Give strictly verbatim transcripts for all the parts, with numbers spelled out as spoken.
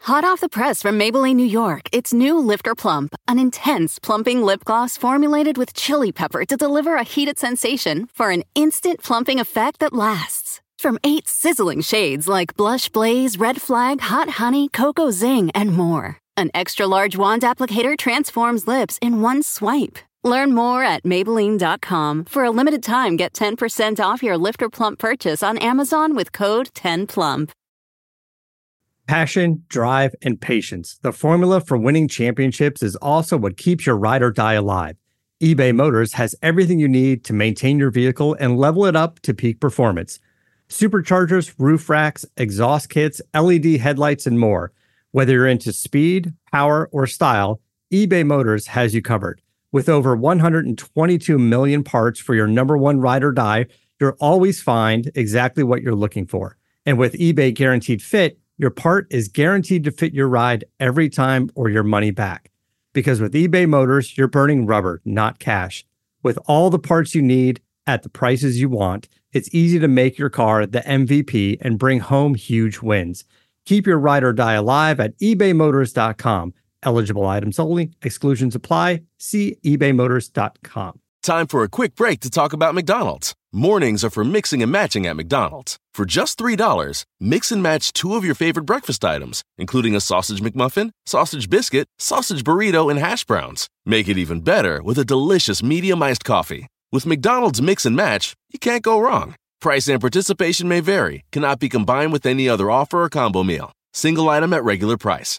Hot off the press from Maybelline, New York, it's new Lifter Plump, an intense plumping lip gloss formulated with chili pepper to deliver a heated sensation for an instant plumping effect that lasts. From eight sizzling shades like Blush Blaze, Red Flag, Hot Honey, Cocoa Zing, and more. An extra-large wand applicator transforms lips in one swipe. Learn more at Maybelline dot com. For a limited time, get ten percent off your Lifter Plump purchase on Amazon with code ten plump. Passion, drive, and patience. The formula for winning championships is also what keeps your ride or die alive. eBay Motors has everything you need to maintain your vehicle and level it up to peak performance. Superchargers, roof racks, exhaust kits, L E D headlights, and more. Whether you're into speed, power, or style, eBay Motors has you covered. With over one hundred twenty-two million parts for your number one ride or die, you'll always find exactly what you're looking for. And with eBay Guaranteed Fit, your part is guaranteed to fit your ride every time or your money back. Because with eBay Motors, you're burning rubber, not cash. With all the parts you need at the prices you want, it's easy to make your car the M V P and bring home huge wins. Keep your ride or die alive at ebay motors dot com. Eligible items only. Exclusions apply. See ebay motors dot com. Time for a quick break to talk about McDonald's. Mornings are for mixing and matching at McDonald's. For just three dollars, mix and match two of your favorite breakfast items, including a sausage McMuffin, sausage biscuit, sausage burrito, and hash browns. Make it even better with a delicious medium iced coffee. With McDonald's Mix and Match, you can't go wrong. Price and participation may vary. Cannot be combined with any other offer or combo meal. Single item at regular price.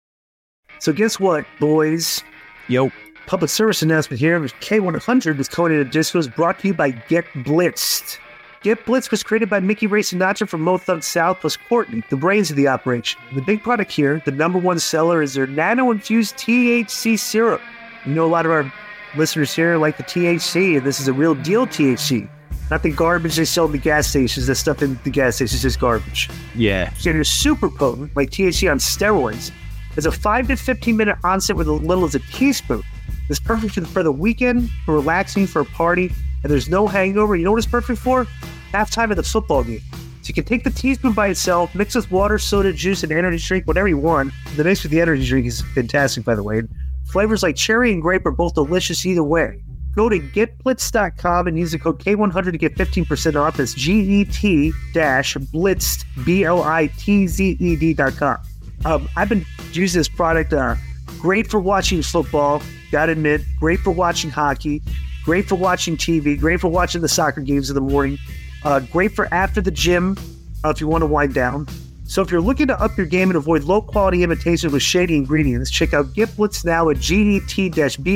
So guess what, boys? Yo. Public service announcement here. K one hundred with Conan Disco is brought to you by Get Blitzed. Get Blitzed was created by Mickey Ray Sinatra from Mo Thug South plus Courtney, the brains of the operation. The big product here, the number one seller, is their nano-infused T H C syrup. You know, a lot of our listeners here like the T H C, and this is a real deal T H C. Not the garbage they sell at the gas stations. That stuff in the gas stations is garbage. Yeah. So it's super potent, like T H C on steroids. It's a five to fifteen minute onset with as little as a teaspoon. It's perfect for the, for the weekend, for relaxing, for a party, and there's no hangover. You know what it's perfect for? Halftime of the football game. So you can take the teaspoon by itself, mix with water, soda, juice, and energy drink, whatever you want. The mix with the energy drink is fantastic, by the way. Flavors like cherry and grape are both delicious either way. Go to get blitz dot com and use the code K one hundred to get fifteen percent off. That's G E T blitzed, B L I T Z E D dot com. Um, I've been using this product. Uh, great for watching football, gotta admit. Great for watching hockey. Great for watching T V. Great for watching the soccer games in the morning. Uh, great for after the gym uh, if you want to wind down. So if you're looking to up your game and avoid low-quality imitations with shady ingredients, check out Get Blitz now at G E T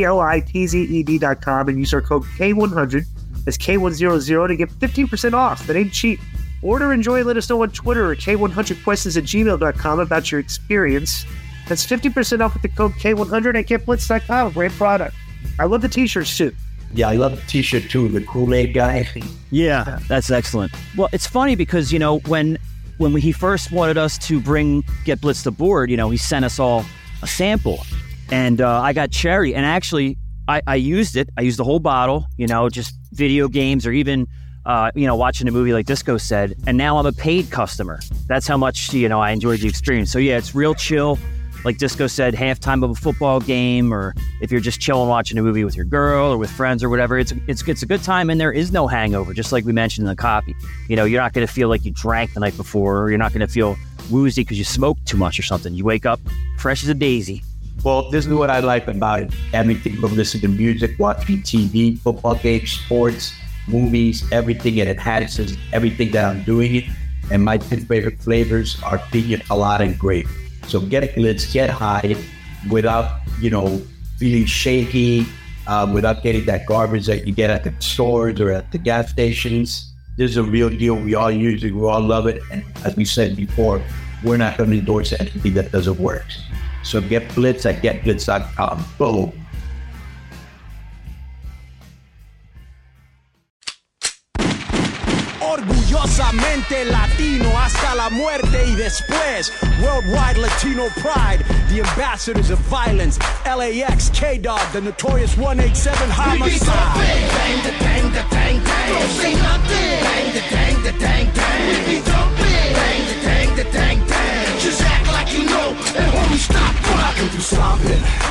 blitz dot com and use our code K one hundred, that's K one hundred, to get fifteen percent off. That ain't cheap. Order, enjoy, let us know on Twitter at K one hundred questions at gmail dot com about your experience. That's fifty percent off with the code K one hundred at get blitz dot com. Great product. I love the t-shirts too. Yeah, I love the t-shirt too, the Kool-Aid guy. Yeah, that's excellent. Well, it's funny because, you know, when when we, he first wanted us to bring Get Blitzed aboard, you know, he sent us all a sample. And uh, I got cherry. And actually, I, I used it. I used the whole bottle, you know, just video games or even, uh, you know, watching a movie like Disco said. And now I'm a paid customer. That's how much, you know, I enjoyed the experience. So, yeah, it's real chill. Like Disco said, halftime of a football game, or if you're just chilling watching a movie with your girl or with friends or whatever, it's it's it's a good time, and there is no hangover, just like we mentioned in the copy. You know, you're not going to feel like you drank the night before, or you're not going to feel woozy because you smoked too much or something. You wake up fresh as a daisy. Well, this is what I like about it. Everything from listening to music, watching T V, football games, sports, movies, everything, and it enhances everything that I'm doing. And my two favorite flavors are pina colada and grape. So get a blitz, get high without, you know, feeling shaky, um, without getting that garbage that you get at the stores or at the gas stations. This is a real deal. We all use it. We all love it. And as we said before, we're not going to endorse anything that doesn't work. So get blitz at get blitz dot com. Boom. Orgullosamente Latino hasta la muerte y después. Worldwide Latino pride, the ambassadors of violence. L A X, K-Dog, the notorious one eighty-seven homicide. Bang, the dang, the dang, dang. Don't say nothing. Bang, the dang, the dang, dang. We be jumping. Bang, the dang, the dang, dang. Just act like you know.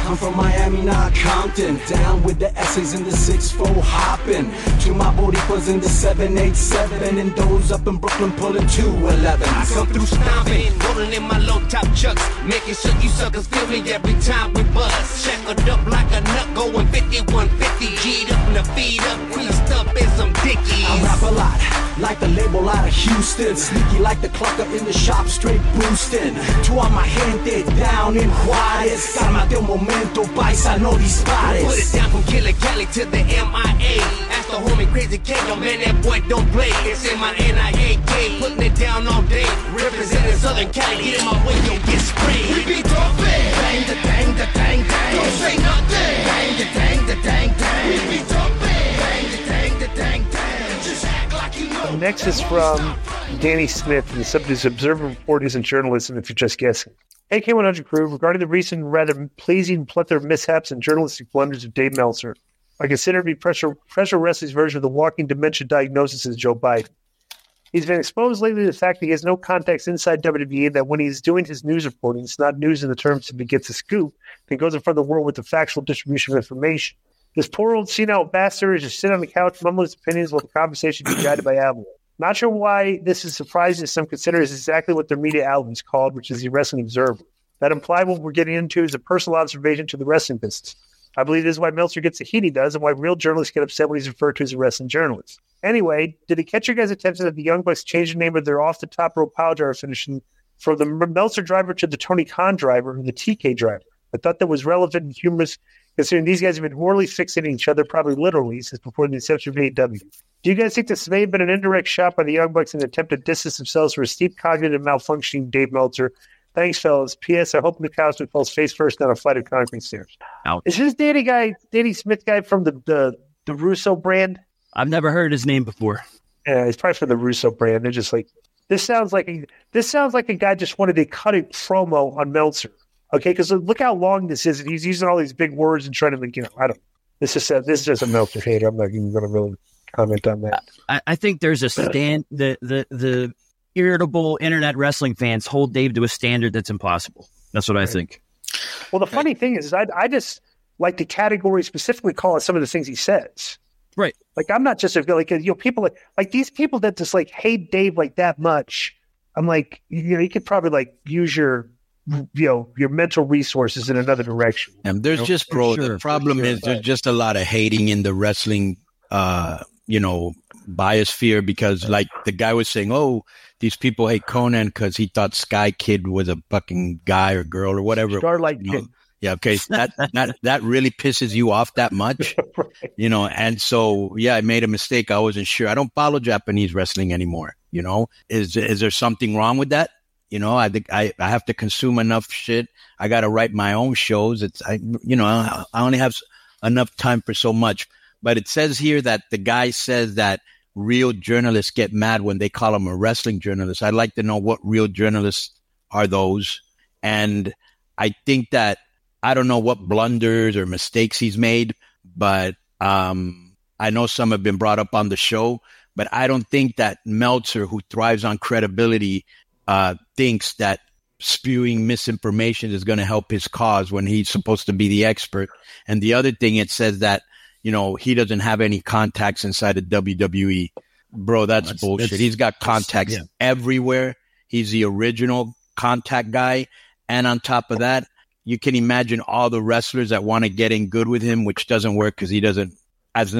I'm from Miami, not Compton. Down with the S's in the six four hopping. To my Boricuas in the seven eight seven. And those up in Brooklyn pulling two eleven. I come through stomping, rolling in my low top chucks, making sure you suckers feel me every time we bust. Shackled up like a nut, going fifty-one fifty. G'd up and the feet up, creased up in some dickies. I rap a lot, like the label out of Houston. Sneaky like the clucker in the shop, straight boosting. To all my gente down in Juarez. Cálmate un momento, paisa, no dispares. Put it down from Killer Cali to the M I A. Ask the homie Crazy K, yo man, that boy don't play. It's in my N I A K, putting it down all day. Representing Southern Cali, get in my way, don't get sprayed. We be dropping, bang the dang the dang dang. Don't say nothing, bang the dang the dang dang. We be dropping, bang the dang the dang dang. Just act like you know. Next is from Danny Smith, and the subject is Observer Reporters and Journalism, if you're just guessing. A K one hundred crew, regarding the recent, rather pleasing plethora of mishaps and journalistic blunders of Dave Meltzer, I consider to be pressure, pressure wrestling's version of the walking dementia diagnosis as Joe Biden. He's been exposed lately to the fact that he has no context inside W W E, that when he's doing his news reporting, it's not news in the terms if he gets a scoop, then goes in front of the world with the factual distribution of information. This poor old senile bastard is just sitting on the couch, mumbling his opinions while the conversation is guided by Avalon. Not sure why this is surprising, as some consider is exactly what their media outlet is called, which is the Wrestling Observer. That implied what we're getting into is a personal observation to the wrestling business. I believe this is why Meltzer gets the heat he does and why real journalists get upset when he's referred to as a wrestling journalist. Anyway, did it catch your guys' attention that the Young Bucks changed the name of their off-the-top rope power driver finishing from the Meltzer driver to the Tony Khan driver and the T K driver? I thought that was relevant and humorous, considering these guys have been horribly fixating each other, probably literally, since before the inception of A E W. Do you guys think this may have been an indirect shot by the Young Bucks in an attempt to distance themselves from a steep cognitive malfunctioning Dave Meltzer? Thanks, fellas. P S. I hope Mikowski falls face first down a flight of concrete stairs. Ouch. Is this Danny guy, Danny Smith guy from the, the, the Russo brand? I've never heard his name before. Yeah, it's probably from the Russo brand. They're just like, this sounds like a, this sounds like a guy just wanted to cut a promo on Meltzer. Okay, because look how long this is. And he's using all these big words and trying to, like, you know, I don't. This is a, this is just a Meltzer hater. I'm not even going to really comment on that. I, I think there's a stand. The the the irritable internet wrestling fans hold Dave to a standard that's impossible. That's what I think. Well, the funny thing is, I I just like the category specifically call out some of the things he says. Right. Like, I'm not just a, like, you know, people like, like these people that just like hate Dave like that much. I'm like, you know, you could probably like use your, you know, your mental resources in another direction. And there's you know? just, bro, sure, the problem sure, is there's just a lot of hating in the wrestling, uh, you know, biosphere, because like the guy was saying, oh, these people hate Conan because he thought Sky Kid was a fucking guy or girl or whatever. Starlight you know? Kid. Yeah, okay. That, that that really pisses you off that much, Right. you know? And so, yeah, I made a mistake. I wasn't sure. I don't follow Japanese wrestling anymore, you know? Is is there something wrong with that? You know, I think I, I have to consume enough shit. I got to write my own shows. It's, I, you know, I, I only have enough time for so much. But it says here that the guy says that real journalists get mad when they call him a wrestling journalist. I'd like to know what real journalists are those. And I think that, I don't know what blunders or mistakes he's made, but um, I know some have been brought up on the show, but I don't think that Meltzer, who thrives on credibility, uh, thinks that spewing misinformation is going to help his cause when he's supposed to be the expert. And the other thing, it says that, you know, he doesn't have any contacts inside of W W E. Bro, that's, that's bullshit. That's, he's got contacts yeah. everywhere. He's the original contact guy. And on top of that, you can imagine all the wrestlers that want to get in good with him, which doesn't work because he doesn't, as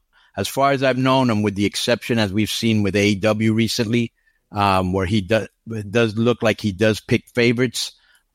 as far as I've known him, with the exception as we've seen with A E W recently, um, where he does, it does look like he does pick favorites.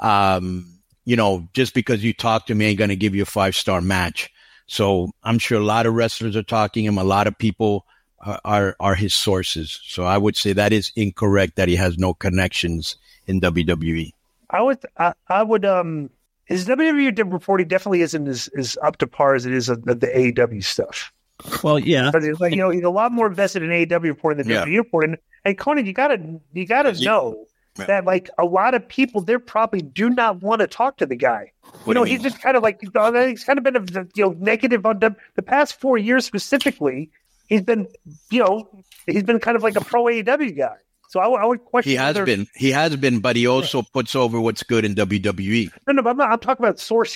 Um, you know, just because you talk to him ain't going to give you a five-star match. So I'm sure a lot of wrestlers are talking him. A lot of people are, are, are his sources. So I would say that is incorrect that he has no connections in W W E. I would, I, I would, um, his W W E reporting definitely isn't as, as up to par as it is of the, the A E W stuff. Well, yeah, because like, you know, he's a lot more invested in A E W reporting than yeah. W W E reporting. And Conan, you gotta, you gotta yeah. know yeah. that like a lot of people there probably do not want to talk to the guy. What you know, you he's just kind of like, he's kind of been a, you know, negative on the, the past four years specifically. He's been, you know, he's been kind of like a pro A E W guy. So I, I would question. He has whether, been, he has been, but he also puts over what's good in W W E. No, no, but I'm not. I'm talking about sourcing.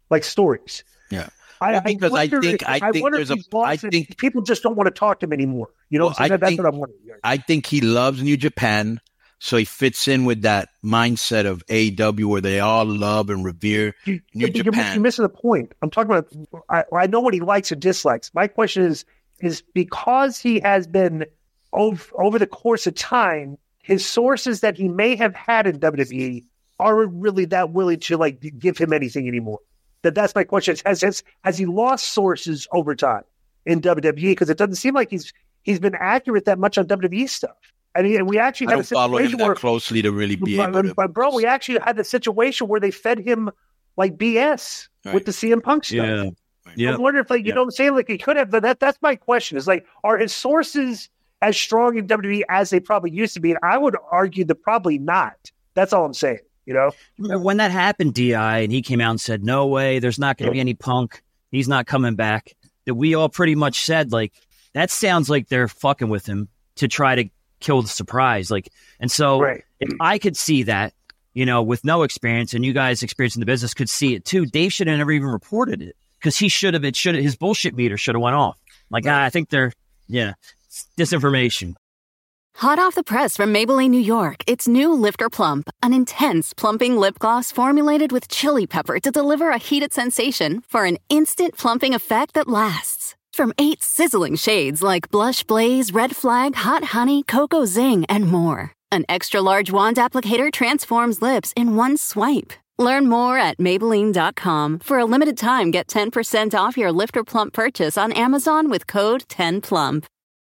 like stories. Yeah. I, because I, I think if, I think there's a I think people just don't want to talk to him anymore. You know, well, so I that, that's think, what I'm wondering. I think he loves New Japan, so he fits in with that mindset of A E W where they all love and revere you, New you're, Japan. You're missing the point. I'm talking about. I, I know what he likes and dislikes. My question is, is because he has been over, over the course of time, his sources that he may have had in W W E aren't really that willing to like give him anything anymore. That that's my question. Has has has he lost sources over time in W W E? Because it doesn't seem like he's he's been accurate that much on W W E stuff. And, he, and we actually I had don't a situation follow him that where, closely to really be but, able to. But bro, we actually had the situation where they fed him like B S right. with the C M Punk stuff. Yeah, yeah. I'm wondering if like you yeah. know what I'm saying. Like he could have. But that that's my question. Is like are his sources as strong in W W E as they probably used to be? And I would argue that probably not. That's all I'm saying. You know, when that happened, D I, and he came out and said, no way, there's not going to be any Punk. He's not coming back. That we all pretty much said, like, that sounds like they're fucking with him to try to kill the surprise. Like, and so right. if I could see that, you know, with no experience, and you guys experienced in the business could see it too, Dave should have never even reported it because he should have, it should have, his bullshit meter should have went off. Like, right. ah, I think they're, yeah, disinformation. Hot off the press from Maybelline, New York, it's new Lifter Plump, an intense plumping lip gloss formulated with chili pepper to deliver a heated sensation for an instant plumping effect that lasts. From eight sizzling shades like Blush Blaze, Red Flag, Hot Honey, Cocoa Zing, and more. An extra-large wand applicator transforms lips in one swipe. Learn more at Maybelline dot com. For a limited time, get ten percent off your Lifter Plump purchase on Amazon with code ten plump.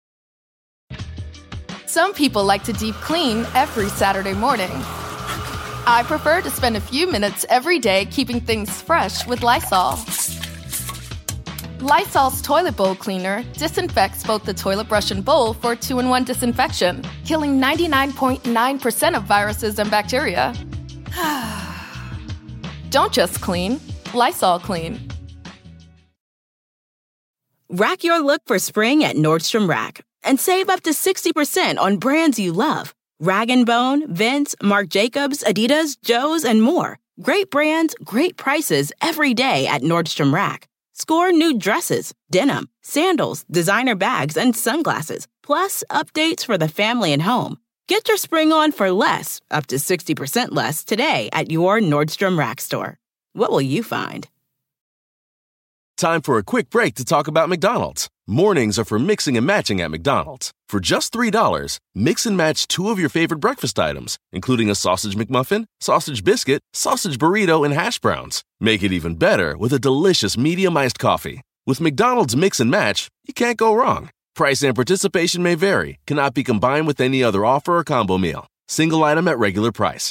Some people like to deep clean every Saturday morning. I prefer to spend a few minutes every day keeping things fresh with Lysol. Lysol's toilet bowl cleaner disinfects both the toilet brush and bowl for two-in-one disinfection, killing ninety-nine point nine percent of viruses and bacteria. Don't just clean, Lysol clean. Rack your look for spring at Nordstrom Rack and save up to sixty percent on brands you love. Rag and Bone, Vince, Marc Jacobs, Adidas, Joe's, and more. Great brands, great prices every day at Nordstrom Rack. Score new dresses, denim, sandals, designer bags, and sunglasses, plus updates for the family and home. Get your spring on for less, up to sixty percent less today at your Nordstrom Rack store. What will you find? Time for a quick break to talk about McDonald's. Mornings are for mixing and matching at McDonald's. For just three dollars, mix and match two of your favorite breakfast items, including a sausage McMuffin, sausage biscuit, sausage burrito, and hash browns. Make it even better with a delicious medium iced coffee. With McDonald's Mix and Match, you can't go wrong. Price and participation may vary, cannot be combined with any other offer or combo meal. Single item at regular price.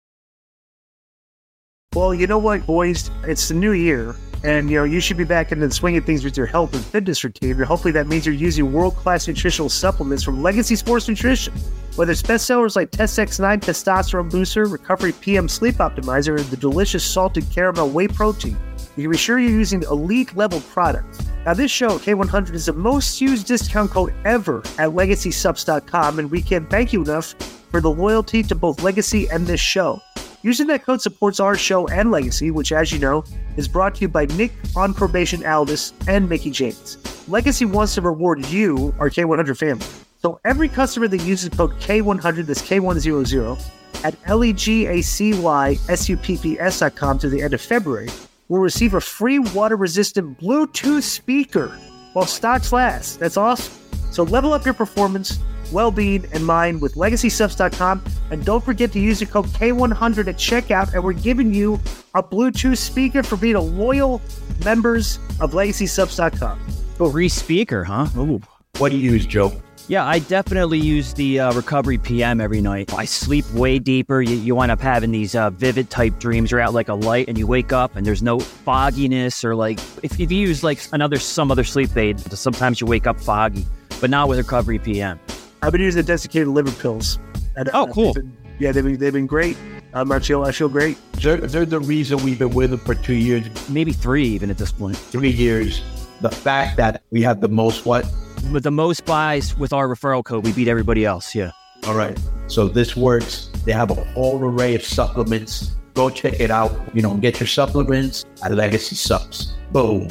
Well, you know what, boys? It's the new year. And, you know, you should be back into the swing of things with your health and fitness routine. And hopefully that means you're using world-class nutritional supplements from Legacy Sports Nutrition. Whether it's bestsellers like Test X nine Testosterone Booster, Recovery P M Sleep Optimizer, or the delicious salted caramel whey protein, you can be sure you're using elite-level products. Now, this show, K one hundred, is the most used discount code ever at legacy subs dot com, and we can't thank you enough for the loyalty to both Legacy and this show. Using that code supports our show and Legacy, which, as you know, is brought to you by Nick on Probation Aldis and Mickey James. Legacy wants to reward you, our K one hundred family. So every customer that uses code K one hundred, that's K one hundred, at L-E-G-A-C-Y-S-U-P-P-S dot com to the end of February will receive a free water-resistant Bluetooth speaker while stocks last. That's awesome. So level up your performance, well-being, and mind with legacy subs dot com, and don't forget to use the code K one hundred at checkout, and we're giving you a Bluetooth speaker for being a loyal members of legacy subs dot com. Free speaker, huh? Ooh. What do you use, Joe? Yeah, I definitely use the uh, Recovery P M every night. I sleep way deeper. You, you wind up having these uh, vivid type dreams. You're out like a light and you wake up and there's no fogginess, or like if, if you use like another some other sleep aid, sometimes you wake up foggy, but not with Recovery P M. I've been using the desiccated liver pills. And, oh, cool. They've been, yeah, they've been, they've been great. Um, I feel I feel great. They're, they're the reason we've been with them for two years. Maybe three even at this point. Three years. The fact that we have the most what? With the most buys with our referral code, we beat everybody else, yeah. All right. So this works. They have a whole array of supplements Go check it out. You know, get your supplements at Legacy Subs. Boom.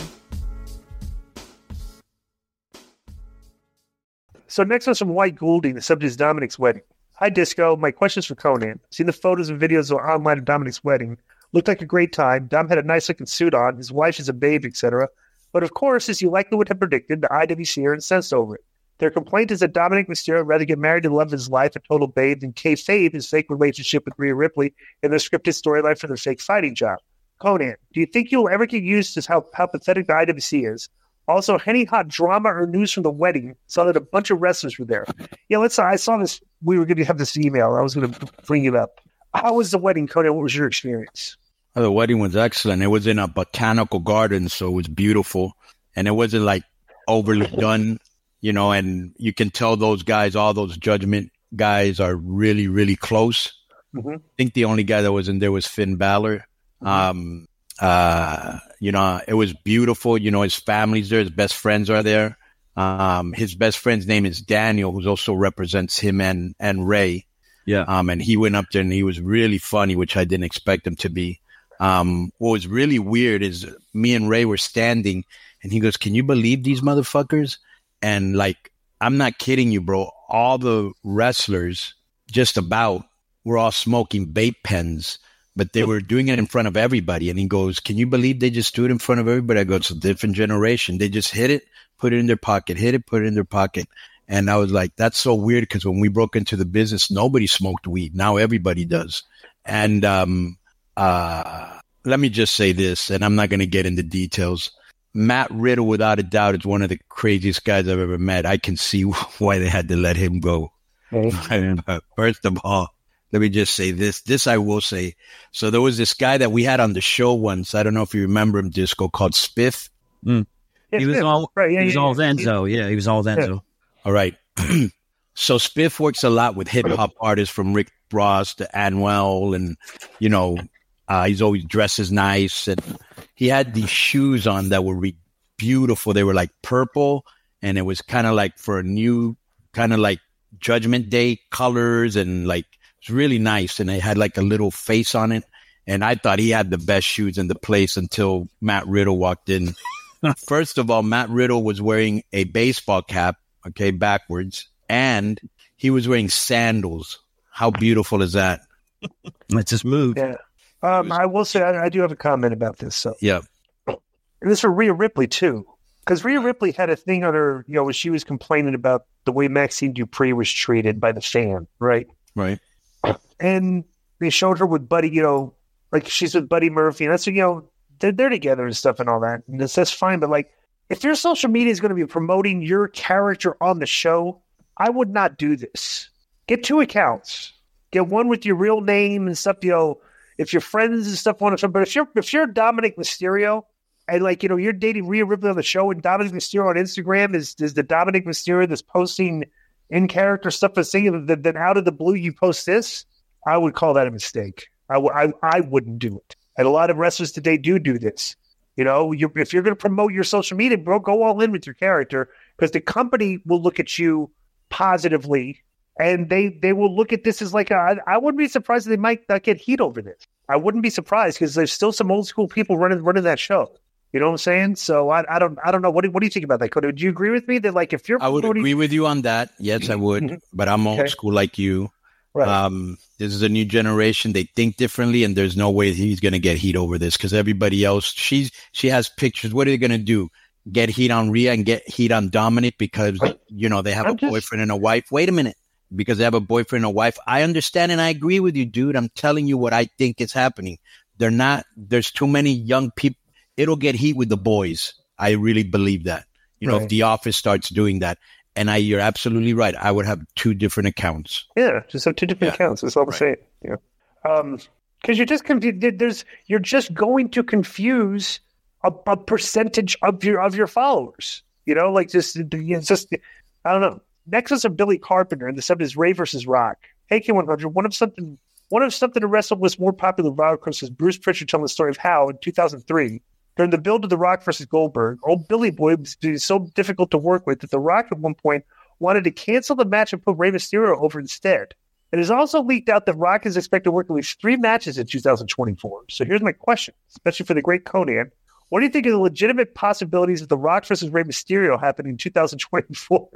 So next was from White Goulding. The subject is Dominic's wedding. Hi, Disco. My question's for Conan. Seen the photos and videos online of Dominic's wedding. Looked like a great time. Dom had a nice-looking suit on. His wife is a babe, et cetera. But of course, as you likely would have predicted, the I W C are incensed over it. Their complaint is that Dominic Mysterio would rather get married to the love of his life, a total babe, than kayfabe his fake relationship with Rhea Ripley in their scripted storyline for their fake fighting job. Conan, do you think you'll ever get used to how, how pathetic the I W C is? Also, any hot drama or news from the wedding saw that a bunch of wrestlers were there. Yeah, let's. I saw this. We were going to have this email. I was going to bring it up. How was the wedding, Conan? What was your experience? Oh, the wedding was excellent. It was in a botanical garden, so it was beautiful. And it wasn't like overly done, you know, and you can tell those guys, all those Judgment guys are really, really close. Mm-hmm. I think the only guy that was in there was Finn Balor. Mm-hmm. Um, uh, you know, it was beautiful. You know, his family's there. His best friends are there. Um, his best friend's name is Daniel, who also represents him and, and Ray. Yeah. Um, and he went up there and he was really funny, which I didn't expect him to be. Um, what was really weird is me and Ray were standing and he goes, "Can you believe these motherfuckers?" And like, I'm not kidding you, bro. All the wrestlers just about were all smoking vape pens, but they were doing it in front of everybody. And he goes, "Can you believe they just do it in front of everybody?" I go, "It's a different generation. They just hit it, put it in their pocket, hit it, put it in their pocket." And I was like, that's so weird because when we broke into the business, nobody smoked weed. Now everybody does. And um, uh, let me just say this, and I'm not going to get into details. Matt Riddle, without a doubt, is one of the craziest guys I've ever met. I can see why they had to let him go. Okay. First of all, let me just say this. This I will say. So there was this guy that we had on the show once. I don't know if you remember him, Disco, called Spiff. Mm. Yeah, he was Spiff. all Right, yeah, he was yeah, all yeah. Enzo. Yeah, he was all Enzo. Yeah. All right. So Spiff works a lot with hip hop artists from Rick Ross to Anuel, and you know, uh, he's always dresses nice, and he had these shoes on that were re- beautiful. They were like purple, and it was kind of like for a new kind of like Judgment Day colors, and like it's really nice. And it had like a little face on it, and I thought he had the best shoes in the place until Matt Riddle walked in. First of all, Matt Riddle was wearing a baseball cap, okay, backwards, and he was wearing sandals. How beautiful is that? Let's just move. Yeah. Um, I will say I, I do have a comment about this. So Yeah. and this for Rhea Ripley too, because Rhea Ripley had a thing on her, you know, when she was complaining about the way Maxine Dupree was treated by the fan, right? Right. And they showed her with Buddy, you know, like she's with Buddy Murphy, and that's, you know, they're they're together and stuff and all that, and that's, that's fine. But like, if your social media is going to be promoting your character on the show, I would not do this. Get two accounts. Get one with your real name and stuff. You know, if your friends and stuff want to, but if you're if you're Dominic Mysterio and like, you know, you're dating Rhea Ripley on the show, and Dominic Mysterio on Instagram is is the Dominic Mysterio that's posting in character stuff and saying that then out of the blue you post this, I would call that a mistake. I, w- I, I wouldn't do it. And a lot of wrestlers today do do this. You know, you, if you're going to promote your social media, bro, go all in with your character, because the company will look at you positively, and they, they will look at this as like, a, I, I wouldn't be surprised if they might not get heat over this. I wouldn't be surprised, because there's still some old school people running running that show. You know what I'm saying? So I, I don't I don't know. What do, what do you think about that, Cody? Do you agree with me that like if you're I would promoting- agree with you on that. Yes, I would. But I'm old Okay. school like you. Right. Um, this is a new generation. They think differently, and there's no way he's going to get heat over this, because everybody else, she's she has pictures. What are they going to do? Get heat on Rhea and get heat on Dominic because, you know, they have I'm a just- boyfriend and a wife. Wait a minute. Because they have a boyfriend and a wife. I understand and I agree with you, dude. I'm telling you what I think is happening. They're not, there's too many young people. It'll get heat with the boys. I really believe that. You know, Right. if The Office starts doing that. And I, you're absolutely right. I would have two different accounts. Yeah, just have two different Yeah. accounts. That's all I'm Right. saying. Yeah, um, because you're just confused. There's you're just going to confuse a, a percentage of your of your followers. You know, like just it's just I don't know. Next is a Billy Carpenter, and the subject is Ray versus Rock. Hey, K one hundred. One of something. One of something to wrestle was more popular than Rock versus Bruce Pritchard telling the story of how in two thousand three. During the build of The Rock versus Goldberg, old Billy Boy was so difficult to work with that The Rock at one point wanted to cancel the match and put Rey Mysterio over instead. It is also leaked out that Rock is expected to work at least three matches in two thousand twenty-four. So here's my question, especially for the great Conan. What do you think of the legitimate possibilities of The Rock versus Rey Mysterio happening in two thousand twenty-four?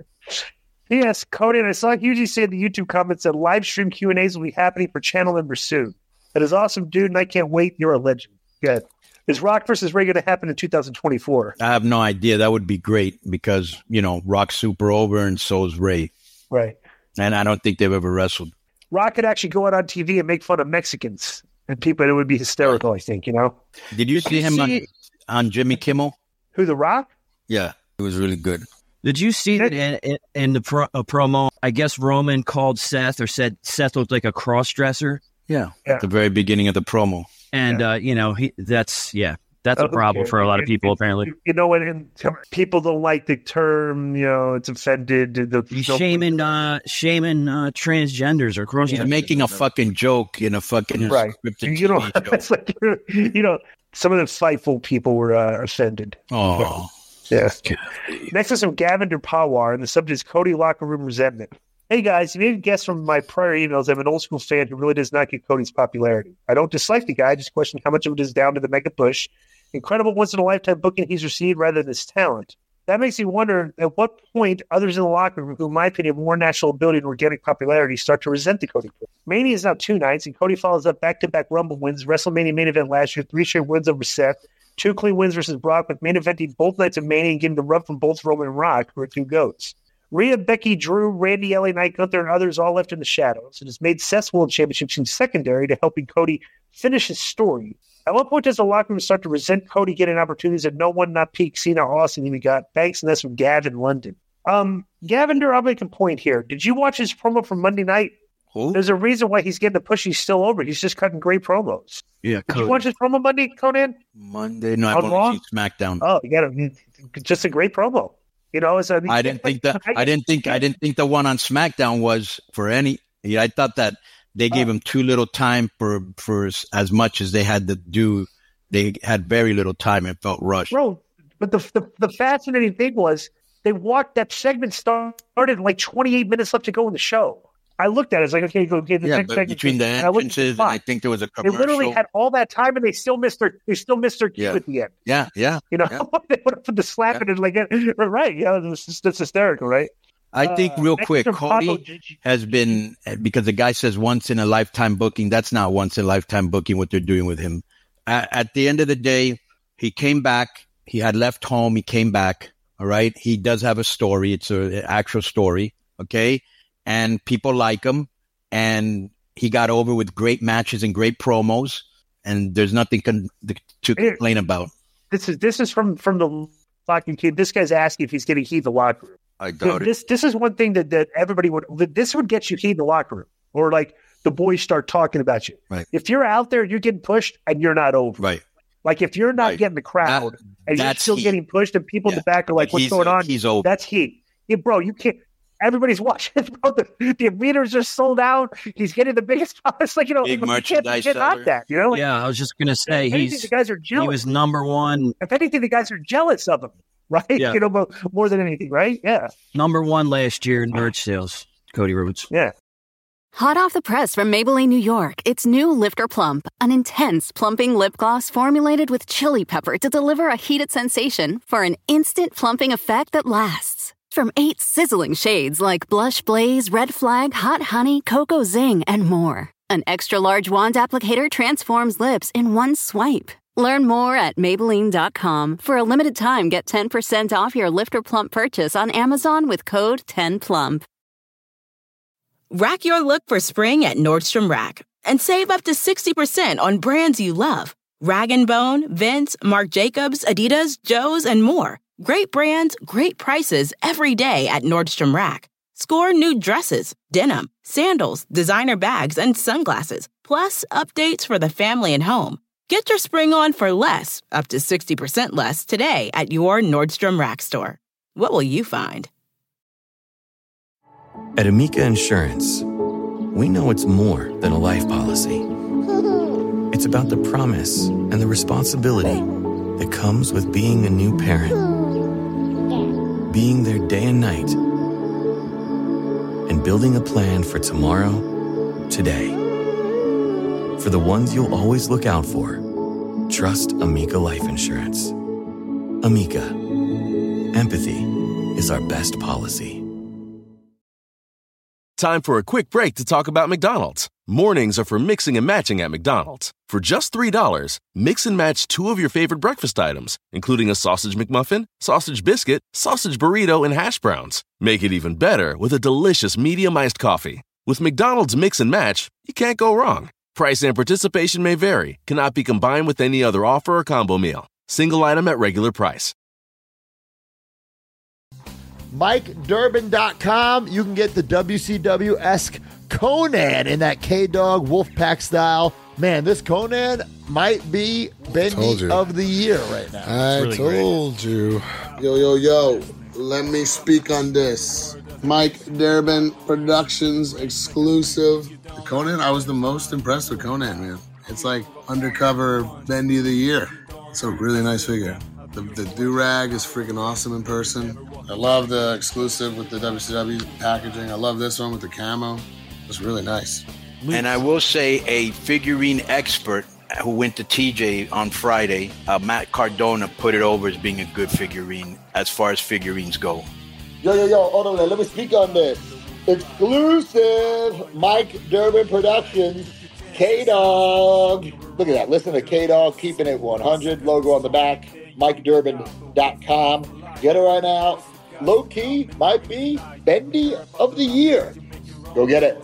P S. Conan, I saw Hugely say in the YouTube comments that live stream Q and A's will be happening for channel members soon. That is awesome, dude, and I can't wait. You're a legend. Good. Is Rock versus Rey going to happen in two thousand twenty-four? I have no idea. That would be great because, you know, Rock's super over and so is Rey. Right. And I don't think they've ever wrestled. Rock could actually go out on T V and make fun of Mexicans. And people, it would be hysterical, I think, you know? Did you Did see you him see on, it? on Jimmy Kimmel? Who, The Rock? Yeah, it was really good. Did you see that in, in, in the pro, a promo? I guess Roman called Seth or said Seth looked like a cross-dresser. Yeah, Yeah. at the very beginning of the promo. And, uh, you know, he that's, yeah, that's a Oh, problem okay. for a lot of It- people, it- apparently. You know what? And people don't like the term, you know, it's offended. The, He's shaming, uh, shaming uh, transgenders or cross He's making a fucking joke in a fucking Right. scripted You know, T V show. it's like, you know, some of the Fightful people were uh, offended. Oh, Yeah. Next is from Gavin Pawar, and the subject is Cody locker room resentment. Hey guys, you may have guessed from my prior emails I'm an old school fan who really does not get Cody's popularity. I don't dislike the guy, I just question how much of it is down to the mega push, incredible once in a lifetime booking he's received rather than his talent. That makes me wonder at what point others in the locker room, who in my opinion have more natural ability and organic popularity, start to resent the Cody push. Mania is now two nights, and Cody follows up back-to-back Rumble wins, WrestleMania main event last year, three straight wins over Seth, two clean wins versus Brock, with main eventing both nights of Mania and getting the rub from both Roman and Rock, who are two goats. Rhea, Becky, Drew, Randy, L A Knight, Gunther, and others all left in the shadows. It has made Seth's World Championship seem secondary to helping Cody finish his story. At what point does the locker room start to resent Cody getting opportunities that no one, not Peak, Cena, Austin even got? Thanks, and that's from Gavin London. Um, Gavin, I'll make a point here. Did you watch his promo from Monday night? Who? There's a reason why he's getting the push. He's still over. He's just cutting great promos. Yeah, Did you watch his promo Monday, Conan? Monday. No, I've On only Raw? seen SmackDown. Oh, you got to just a great promo. You know, it's a, I didn't think that. I didn't think. I didn't think the one on SmackDown was for any. Yeah, I thought that they gave him too little time for for as, as much as they had to do. They had very little time. It felt rushed. Bro, but the, the the fascinating thing was they walked that segment started like twenty-eight minutes left to go in the show. I looked at it. I was like, okay, go get the Yeah, next but segment. between the And I looked at the entrances, and clock. I think there was a They commercial. literally had all that time, and they still missed their they still missed their cue Yeah. at the end. yeah, yeah. You know, yeah. they would have put the slap in it like right. Yeah, it was just, that's hysterical, right? I think Uh, real next quick, from Paco Cody G- has been, because the guy says once in a lifetime booking. That's not once in a lifetime booking what they're doing with him. At, at the end of the day, he came back. He had left home. He came back. All right. He does have a story. It's a- an actual story. Okay. And people like him. And he got over with great matches and great promos. And there's nothing con- to complain about. This is this is from from the locking kid. This guy's asking if he's getting heat in the locker room. I doubt it. This this is one thing that, that everybody would that this would get you heat in the locker room, or like the boys start talking about you. Right. If you're out there, you're getting pushed and you're not over. Right. Like if you're not Right. getting the crowd That- and you're that's still heat. getting pushed, and people in Yeah. the back are like, But "What's he's- going on?" he's over. That's heat. Yeah, bro, you can't. Everybody's watching. Bro, the, the meters are sold out. He's getting the biggest. It's like you know, Big you can't merchandise get seller. out that. You know, like, Yeah, I was just going to say if anything, he's the guys are jealous. he was number one, If anything, the guys are jealous of him, right? Yeah. You know, mo- more than anything, right? Yeah, number one last year in merch sales, Cody Rhodes. yeah. Hot off the press from Maybelline, New York, it's new Lifter Plump, an intense plumping lip gloss formulated with chili pepper to deliver a heated sensation for an instant plumping effect that lasts. From eight sizzling shades like Blush Blaze, Red Flag, Hot Honey, Cocoa Zing, and more. An extra-large wand applicator transforms lips in one swipe. Learn more at Maybelline dot com. For a limited time, get ten percent off your Lifter Plump purchase on Amazon with code ten plump. Rack your look for spring at Nordstrom Rack and save up to sixty percent on brands you love. Rag and Bone, Vince, Marc Jacobs, Adidas, Joe's, and more. Great brands, great prices every day at Nordstrom Rack. Score new dresses, denim, sandals, designer bags, and sunglasses, plus updates for the family and home. Get your spring on for less, up to sixty percent less today at your Nordstrom Rack store. What will you find? At Amica Insurance, we know it's more than a life policy. It's about the promise and the responsibility that comes with being a new parent. Being there day and night, and building a plan for tomorrow, today. For the ones you'll always look out for, trust Amica Life Insurance. Amica. Empathy is our best policy. Time for a quick break to talk about McDonald's. Mornings are for mixing and matching at McDonald's. For just three dollars, mix and match two of your favorite breakfast items, including a sausage McMuffin, sausage biscuit, sausage burrito, and hash browns. Make it even better with a delicious medium iced coffee. With McDonald's Mix and Match, you can't go wrong. Price and participation may vary. Cannot be combined with any other offer or combo meal. Single item at regular price. Mike Durbin dot com. You can get the W C W-esque Conan in that K-Dog Wolfpack style. Man, this Conan might be Bendy of the Year right now. I really told great. you. Yo, yo, yo. Let me speak on this. Mike Durbin Productions exclusive. The Conan, I was the most impressed with Conan, man. It's like undercover Bendy of the Year. It's a really nice figure. The, the do-rag is freaking awesome in person. I love the exclusive with the W C W packaging. I love this one with the camo. It's really nice. And I will say a figurine expert who went to T J on Friday, uh, Matt Cardona, put it over as being a good figurine as far as figurines go. Yo, yo, yo, hold on there. Let me speak on this. Exclusive Mike Durbin Productions, K-Dog. Look at that. Listen to K-Dog, keeping it one hundred. Logo on the back, Mike Durbin dot com. Get it right now. Low key might be Bendy of the Year. Go get it.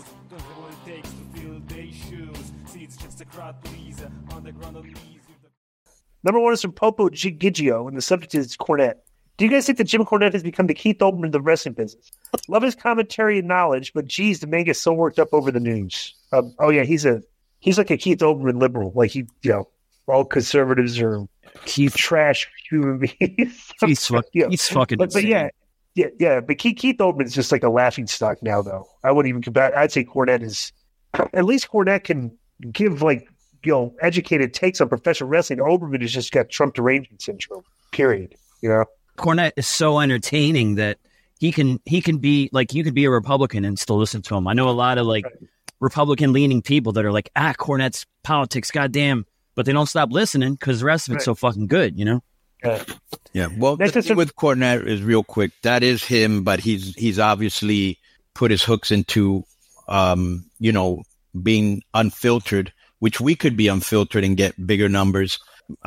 Number one is from Popo Gigio, and the subject is Cornette. Do you guys think that Jim Cornette has become the Keith Olbermann of the wrestling business? Love his commentary and knowledge, but geez, the man gets so worked up over the news. Um, oh yeah, he's a he's like a Keith Olbermann liberal. Like he, you know, all conservatives are Keith trash human beings. He's, fuck, you know, he's fucking. But, but yeah, yeah, yeah. But Keith, Keith Olbermann is just like a laughing stock now, though. I wouldn't even compare. I'd say Cornette is at least Cornette can give like you know educated takes on professional wrestling. Olbermann has just got Trump derangement syndrome. Period. You know. Cornette is so entertaining that he can he can be like you could be a Republican and still listen to him. I know a lot of like Republican leaning people that are like, ah, Cornette's politics, goddamn, but they don't stop listening because the rest of it's right. so fucking good, you know? Yeah. Yeah. Well, the thing with Cornette is real quick. That is him, but he's he's obviously put his hooks into, um, you know, being unfiltered, which we could be unfiltered and get bigger numbers.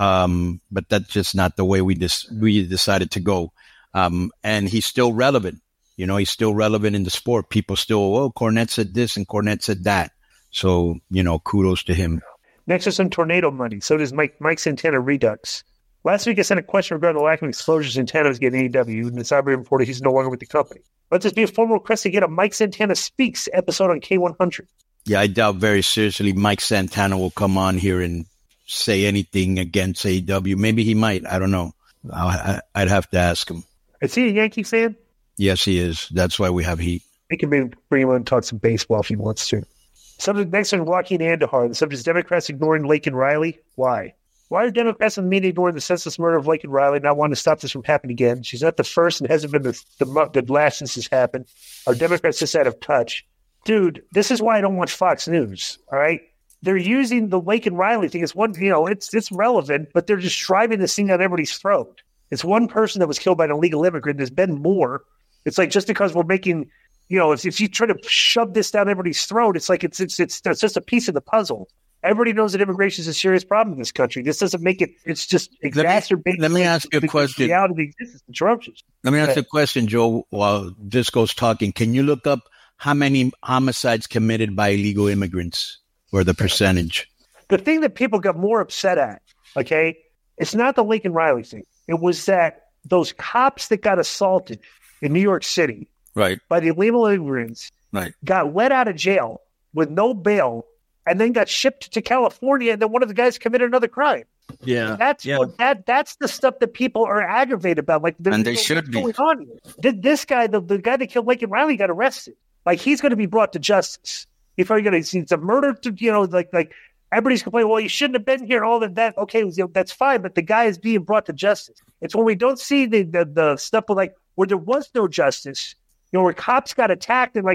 Um, but that's just not the way we dis- we decided to go. Um, and he's still relevant. You know, he's still relevant in the sport. People still, oh, Cornette said this and Cornette said that. So, you know, kudos to him. Next is some tornado money. So does Mike Mike Santana Redux. Last week I sent a question regarding the lack of exposure Santana was getting A E W, and the cyber reported he's no longer with the company. Let this be a formal request to get a Mike Santana Speaks episode on K one hundred. Yeah, I doubt very seriously Mike Santana will come on here and say anything against A E W. Maybe he might. I don't know. I, I'd have to ask him. Is he a Yankee fan? Yes, he is. That's why we have heat. He can bring, bring him on and talk some baseball if he wants to. Subject next on Joaquin Andahar. The subject is Democrats ignoring Laken Riley. Why? Why are Democrats in the media ignoring the senseless murder of Laken Riley, not wanting to stop this from happening again? She's not the first and hasn't been the, the, the last since this happened. Are Democrats just out of touch? Dude, this is why I don't watch Fox News, all right? They're using the Laken Riley thing. It's one, you know, it's it's relevant, but they're just driving this thing down everybody's throat. It's one person that was killed by an illegal immigrant. There's been more. It's like just because we're making, you know, if, if you try to shove this down everybody's throat, it's like it's it's it's, it's just a piece of the puzzle. Everybody knows that immigration is a serious problem in this country. This doesn't make it. It's just exacerbating. Let me, let me ask you a question. The reality of the existence of interruptions. Let me ask you a question, Joe. While Disco's talking, can you look up how many homicides committed by illegal immigrants or the percentage? The thing that people got more upset at, okay, it's not the Laken Riley thing. It was that those cops that got assaulted in New York City, right, by the illegal immigrants, right, got let out of jail with no bail, and then got shipped to California, and then one of the guys committed another crime. Yeah, that's yeah. What, that. That's the stuff that people are aggravated about. Like, and they should be. On here? This guy, the, the guy that killed Laken Riley, got arrested. Like, he's going to be brought to justice. If you're going to see it's a murder, to, you know, like like everybody's complaining, well, you shouldn't have been here. All of that, okay, you know, that's fine. But the guy is being brought to justice. It's when we don't see the the, the stuff with, like, where there was no justice, you know, where cops got attacked and like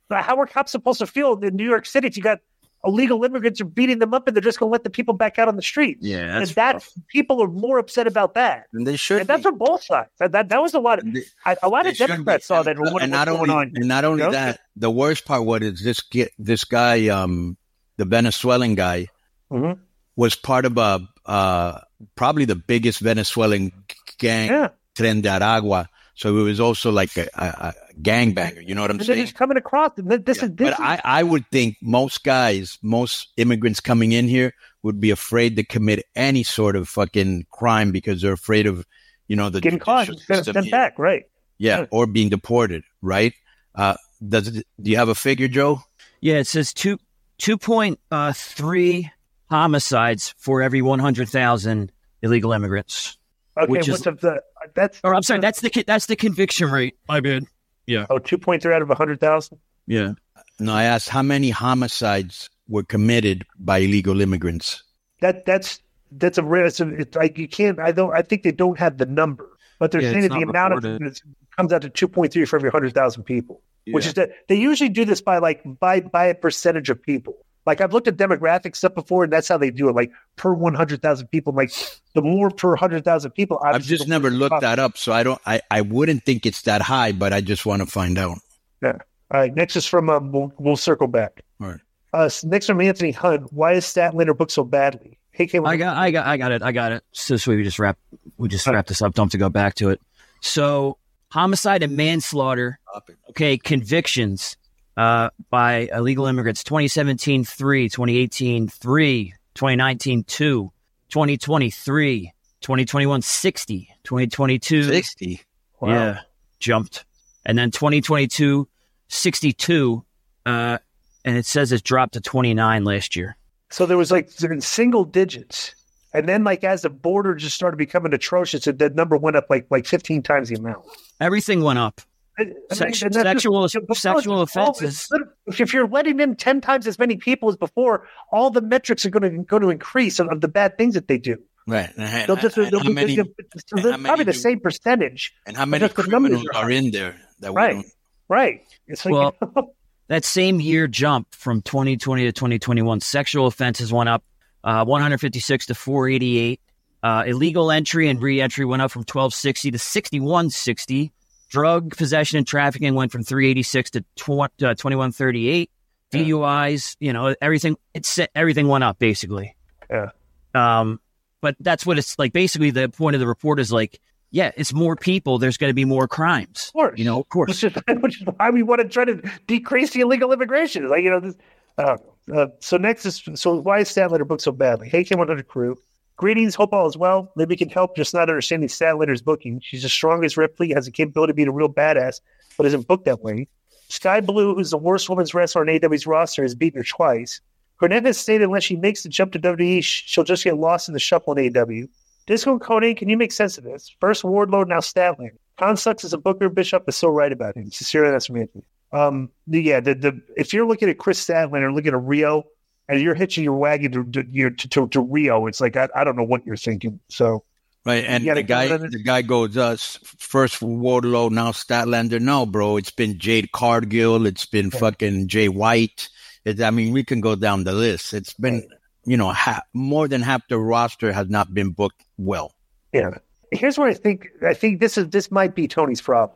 how are cops supposed to feel in New York City if you got illegal immigrants are beating them up and they're just going to let the people back out on the street? Yeah, that's and that rough. People are more upset about that. And they should. And that's on both sides. That, that that was a lot of They- I, a lot They of should Democrats be. saw that. And, What, and what's not going only on? and not only You know? that, the worst part was is this get this guy, um, the Venezuelan guy, Mhm. was part of a uh, probably the biggest Venezuelan gang, Yeah. Tren de Aragua. So it was also like a, a, a gangbanger. You know what I'm And they're saying? just coming across. And this is this But I, I would think most guys, most immigrants coming in here would be afraid to commit any sort of fucking crime because they're afraid of, you know, the getting caught, judicial sent, system sent here. back, right? Yeah, or being deported, right? Uh, does it, do you have a figure, Joe? Yeah, it says two two point uh, three homicides for every one hundred thousand illegal immigrants. Okay, Which what's is, up the that's? or I'm sorry, that's the that's the conviction rate. My bad. Yeah. Oh, two point three out of a hundred thousand. Yeah. No, I asked how many homicides were committed by illegal immigrants. That that's that's a rare. It's, a, it's like you can't. I don't. I think they don't have the number, but they're Yeah, saying it's that the not amount of reported. it comes out to two point three for every hundred thousand people, which Yeah. is that they usually do this by like by by a percentage of people. Like I've looked at demographic stuff before, and that's how they do it. Like per one hundred thousand people, like the more per hundred thousand people. I've obviously, just the never more looked cost. that up, so I don't. I, I wouldn't think it's that high, but I just want to find out. Yeah. All right. Next is from. Um, we'll, we'll circle back. All right. Uh, next from Anthony Hunt. Why is Statlander booked so badly? Hey, K, I got, I got, I got it, I got it. So, so we just wrap, we just wrap this up. Don't have to go back to it. So, homicide and manslaughter. Okay, convictions uh, by illegal immigrants: twenty seventeen three, twenty eighteen three, twenty nineteen two, twenty twenty three, twenty twenty one sixty, twenty twenty two sixty. Wow. Yeah, jumped, and then twenty twenty two sixty-two, uh, and it says it dropped to twenty nine last year. So there was like in single digits, and then like as the border just started becoming atrocious, it, that number went up like like fifteen times the amount. Everything went up. I mean, Sex- and that's sexual just- before, sexual it's all- offenses. it's- If you're letting in ten times as many people as before, all the metrics are going to going to increase of, of the bad things that they do. Right. And, They'll just and they'll how be, many, they'll, and they're how many probably the do- same percentage. and how but many just the numbers criminals are are in there that we Right. don't? Right. It's like, Well, that same year jump from twenty twenty to twenty twenty-one, sexual offenses went up uh, one hundred fifty-six to four eighty-eight. Uh, illegal entry and re-entry went up from twelve sixty to sixty-one sixty. Drug possession and trafficking went from three eighty-six to twenty-one thirty-eight. D U Is, you know, everything, it's everything went up basically. Yeah. Um, but that's what it's like. Basically, the point of the report is like, yeah, it's more people. There's going to be more crimes. Of course. You know, of course. Which is, which is why we want to try to decrease the illegal immigration. Like, you know, this, uh, uh, so next is, so why is Statlander booked so badly? Hey, K one hundred crew. Greetings, hope all is well. Maybe we can help, just not understanding Statlander's booking. She's as strong as Ripley, has the capability of being a real badass, but isn't booked that way. Sky Blue, who's the worst women's wrestler on A E W's roster, has beaten her twice. Cornette has stated unless she makes the jump to W W E, she'll just get lost in the shuffle in A E W. Disco and Conan, can you make sense of this? First Wardlow, now Statlander. Khan sucks as a booker. Bishop is so right about him. Sincerely, that's from Anthony. Um, the, yeah, the, the if you're looking at Chris Statlander, looking at Rio, and you're hitching your wagon to to, to, to, to Rio, it's like I, I don't know what you're thinking. So Right, and You the gotta guy, go to the- the guy goes, uh, s- first Wardlow, now Statlander. No, bro, it's been Jade Cargill, it's been fucking Jay White. It, I mean, we can go down the list. It's been, you know, ha- more than half the roster has not been booked well. yeah, here's where I think I think this is this might be Tony's problem,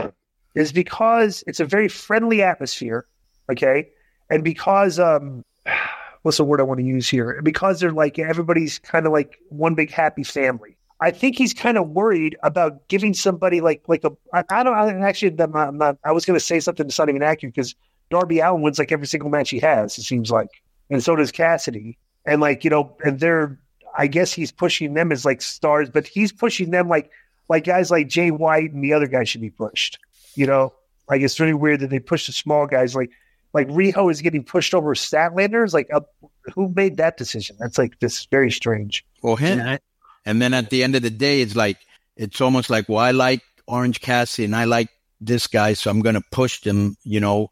is because it's a very friendly atmosphere, okay, and because um, what's the word I want to use here? Because they're like everybody's kind of like one big happy family. I think he's kind of worried about giving somebody like like a I, I don't I actually I'm not, I'm not I was going to say something that's not even accurate because Darby Allin wins like every single match he has, it seems like, and so does Cassidy, and like you know, and they're I guess he's pushing them as like stars, but he's pushing them like like guys like Jay White and the other guys should be pushed. You know, like it's really weird that they push the small guys like like Riho is getting pushed over Statlander. It's like uh, who made that decision? That's like this very strange. Well, him. Yeah, I- And then at the end of the day, it's like, it's almost like, well, I like Orange Cassidy and I like this guy, so I'm going to push them, you know,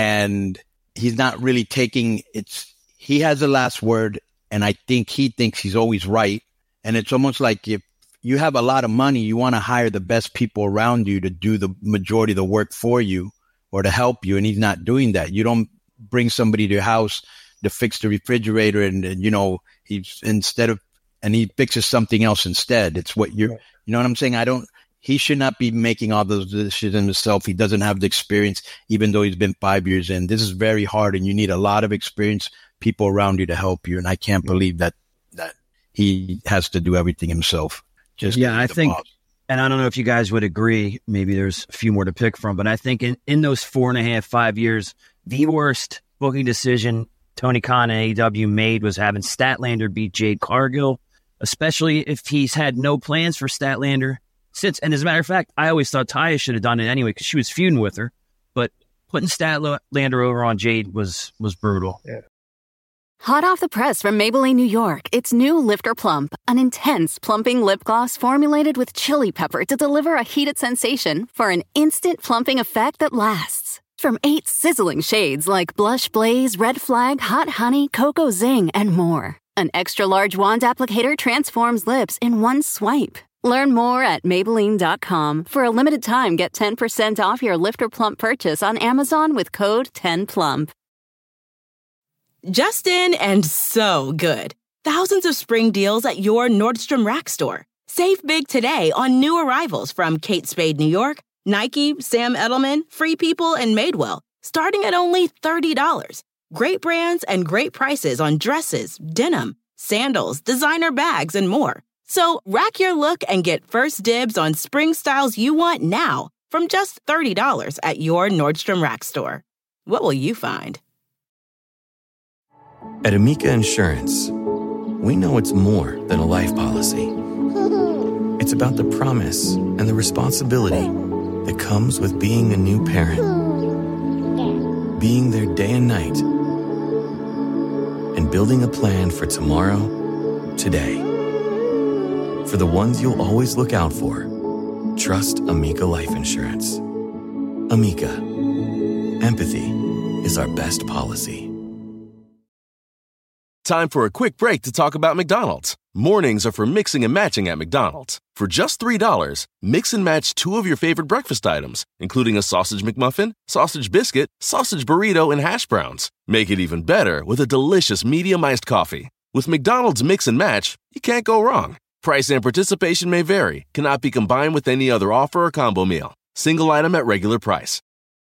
and he's not really taking it's, he has the last word. And I think he thinks he's always right. And it's almost like if you have a lot of money, you want to hire the best people around you to do the majority of the work for you or to help you, and he's not doing that. You don't bring somebody to your house to fix the refrigerator, and, and you know, he's instead of, and he fixes something else instead. It's what you're, you know what I'm saying? I don't, he should not be making all those decisions himself. He doesn't have the experience, even though he's been five years in. This is very hard, and you need a lot of experienced people around you to help you. And I can't believe that, that he has to do everything himself. Just yeah, I think, boss. And I don't know if you guys would agree, maybe there's a few more to pick from, but I think in, in those four and a half, five years, the worst booking decision Tony Khan and A E W made was having Statlander beat Jade Cargill, especially if he's had no plans for Statlander since. And as a matter of fact, I always thought Taya should have done it anyway because she was feuding with her. But putting Statlander over on Jade was was brutal. Yeah. Hot off the press from Maybelline, New York, it's new Lifter Plump, an intense plumping lip gloss formulated with chili pepper to deliver a heated sensation for an instant plumping effect that lasts. From eight sizzling shades like Blush Blaze, Red Flag, Hot Honey, Cocoa Zing, and more. An extra-large wand applicator transforms lips in one swipe. Learn more at Maybelline dot com. For a limited time, get ten percent off your Lifter Plump purchase on Amazon with code ten plump. Justin and so good. Thousands of spring deals at your Nordstrom Rack store. Save big today on new arrivals from Kate Spade, New York, Nike, Sam Edelman, Free People, and Madewell, starting at only thirty dollars. Great brands and great prices on dresses, denim, sandals, designer bags, and more. So rack your look and get first dibs on spring styles you want now from just thirty dollars at your Nordstrom Rack store. What will you find? At Amica Insurance, we know it's more than a life policy. It's about the promise and the responsibility that comes with being a new parent. Being there day and night. And building a plan for tomorrow, today. For the ones you'll always look out for, trust Amica Life Insurance. Amica. Empathy is our best policy. Time for a quick break to talk about McDonald's. Mornings are for mixing and matching at McDonald's. For just three dollars, mix and match two of your favorite breakfast items, including a sausage McMuffin, sausage biscuit, sausage burrito, and hash browns. Make it even better with a delicious medium iced coffee. With McDonald's Mix and Match, you can't go wrong. Price and participation may vary, cannot be combined with any other offer or combo meal. Single item at regular price.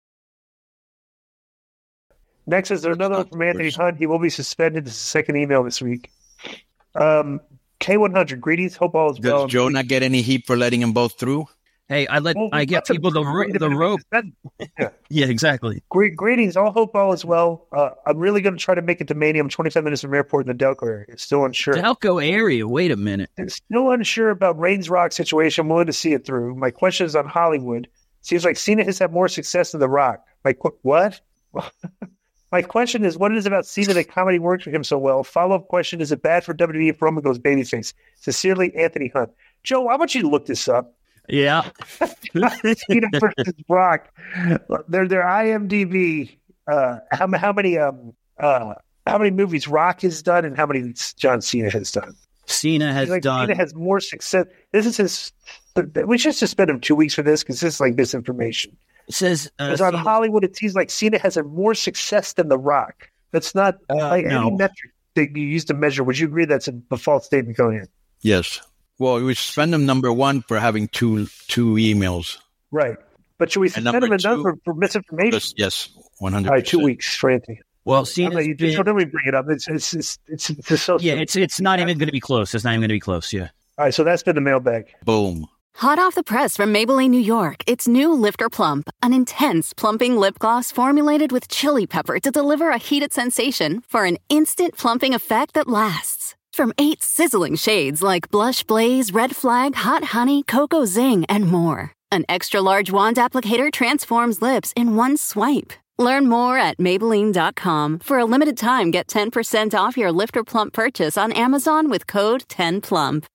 Next is there another one from Anthony Hunt. He will be suspended. This is the second email this week. Um, K one hundred, greetings. Hope all is Does well. Does Joe not get any heat for letting them both through? Hey, I let Well, I get people the ro- the rope. Yeah. Yeah, exactly. Great, greetings. All hope all is well. Uh, I'm really going to try to make it to Mania. I'm twenty-five minutes from airport in the Delco area. Still unsure. Delco area. Wait a minute. Still unsure about Reigns Rock situation. I'm willing to see it through. My question is on Hollywood. Seems like Cena has had more success than The Rock. My qu- what? My question is, what it is about Cena that comedy works for him so well? Follow-up question, is it bad for W W E if Roman goes babyface? Sincerely, Anthony Hunt. Joe, I want you to look this up. Yeah. Cena versus Rock. Their their I M D B. Uh, how how many um uh how many movies Rock has done and how many John Cena has done? Cena has like done. Cena has more success. This is his. We should suspend him two weeks for this because this is like misinformation. It says uh, because on Cena- Hollywood, it seems like Cena has a more success than The Rock. That's not Uh, like no. any metric that you use to measure. Would you agree that's a, a false statement going in? Yes. Well, we suspend him number one for having two two emails. Right. But should we And suspend him number enough two- for, for misinformation? Yes, yes, one hundred. All right, two weeks for Anthony. Well, I'm Cena's not- you just been- don't let me bring it up. It's it's it's it's, it's a social. yeah, it's it's not even going to be close. It's not even going to be close. Yeah. All right, so that's been the mailbag. Boom. Hot off the press from Maybelline, New York, it's new Lifter Plump, an intense plumping lip gloss formulated with chili pepper to deliver a heated sensation for an instant plumping effect that lasts. From eight sizzling shades like Blush Blaze, Red Flag, Hot Honey, Cocoa Zing, and more. An extra-large wand applicator transforms lips in one swipe. Learn more at Maybelline dot com. For a limited time, get ten percent off your Lifter Plump purchase on Amazon with code ten plump.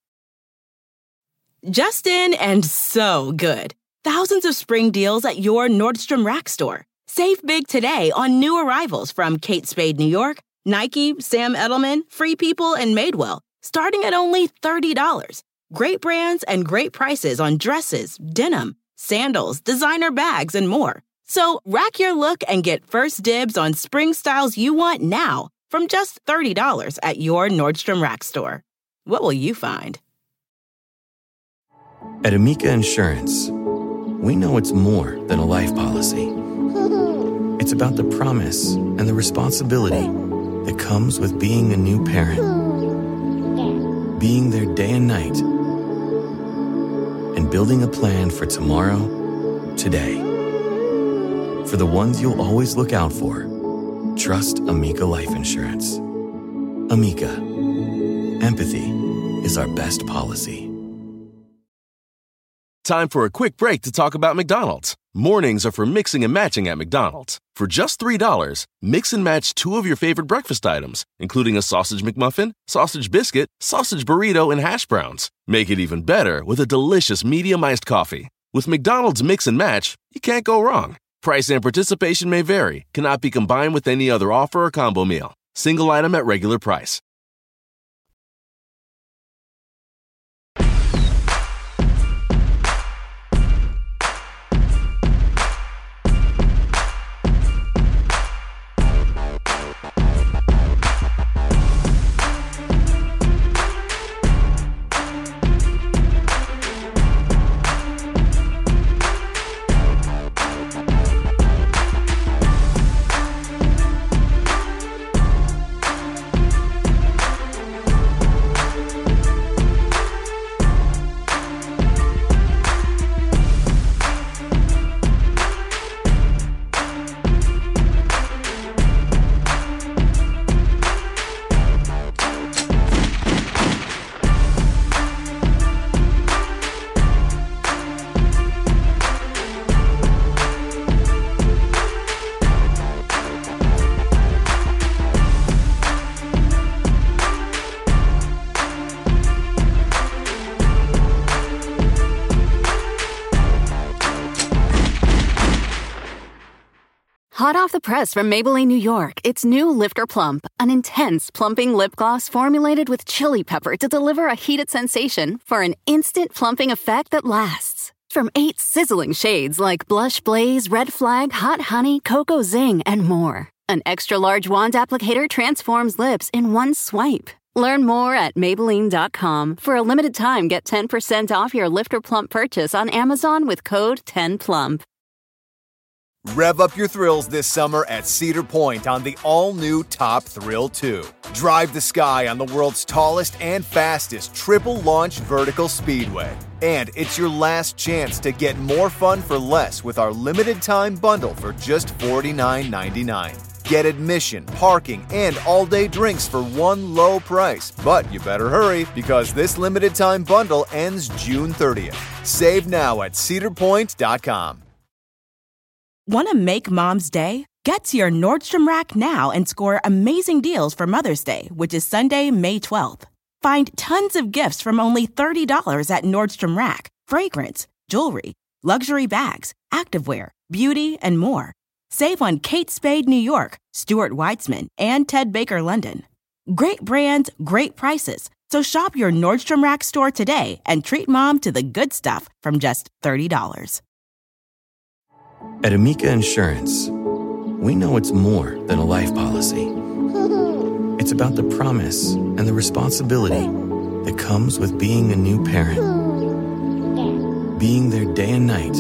Justin and so good. Thousands of spring deals at your Nordstrom Rack store. Save big today on new arrivals from Kate Spade, New York, Nike, Sam Edelman, Free People, and Madewell, starting at only thirty dollars. Great brands and great prices on dresses, denim, sandals, designer bags, and more. So rack your look and get first dibs on spring styles you want now from just thirty dollars at your Nordstrom Rack store. What will you find? At Amica Insurance, we know it's more than a life policy. It's about the promise and the responsibility that comes with being a new parent. Being there day and night. And building a plan for tomorrow, today. For the ones you'll always look out for, trust Amica Life Insurance. Amica. Empathy is our best policy. Time for a quick break to talk about McDonald's. Mornings are for mixing and matching at McDonald's. For just three dollars, mix and match two of your favorite breakfast items, including a sausage McMuffin, sausage biscuit, sausage burrito, and hash browns. Make it even better with a delicious medium iced coffee. With McDonald's Mix and Match, you can't go wrong. Price and participation may vary, cannot be combined with any other offer or combo meal. Single item at regular price. Hot off the press from Maybelline, New York, it's new Lifter Plump, an intense plumping lip gloss formulated with chili pepper to deliver a heated sensation for an instant plumping effect that lasts. From eight sizzling shades like Blush Blaze, Red Flag, Hot Honey, Cocoa Zing, and more. An extra-large wand applicator transforms lips in one swipe. Learn more at Maybelline dot com. For a limited time, get ten percent off your Lifter Plump purchase on Amazon with code ten plump. Rev up your thrills this summer at Cedar Point on the all-new Top Thrill two. Drive the sky on the world's tallest and fastest triple-launch vertical speedway. And it's your last chance to get more fun for less with our limited-time bundle for just forty-nine ninety-nine. Get admission, parking, and all-day drinks for one low price. But you better hurry, because this limited-time bundle ends June thirtieth. Save now at cedar point dot com. Want to make Mom's day? Get to your Nordstrom Rack now and score amazing deals for Mother's Day, which is Sunday, May twelfth. Find tons of gifts from only thirty dollars at Nordstrom Rack. Fragrance, jewelry, luxury bags, activewear, beauty, and more. Save on Kate Spade New York, Stuart Weitzman, and Ted Baker London. Great brands, great prices. So shop your Nordstrom Rack store today and treat Mom to the good stuff from just thirty dollars. At Amica Insurance, we know it's more than a life policy. It's about the promise and the responsibility that comes with being a new parent. Being there day and night.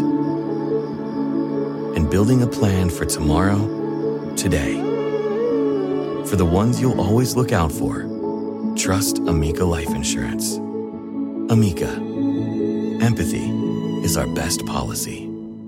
And building a plan for tomorrow, today. For the ones you'll always look out for, trust Amica Life Insurance. Amica. Empathy is our best policy.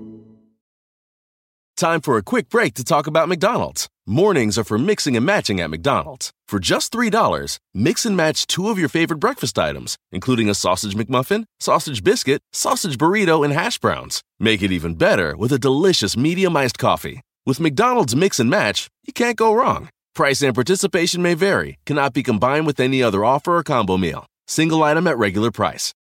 Time for a quick break to talk about McDonald's. Mornings are for mixing and matching at McDonald's. For just three dollars, mix and match two of your favorite breakfast items, including a sausage McMuffin, sausage biscuit, sausage burrito, and hash browns. Make it even better with a delicious medium iced coffee. With McDonald's Mix and Match, you can't go wrong. Price and participation may vary, cannot be combined with any other offer or combo meal. Single item at regular price.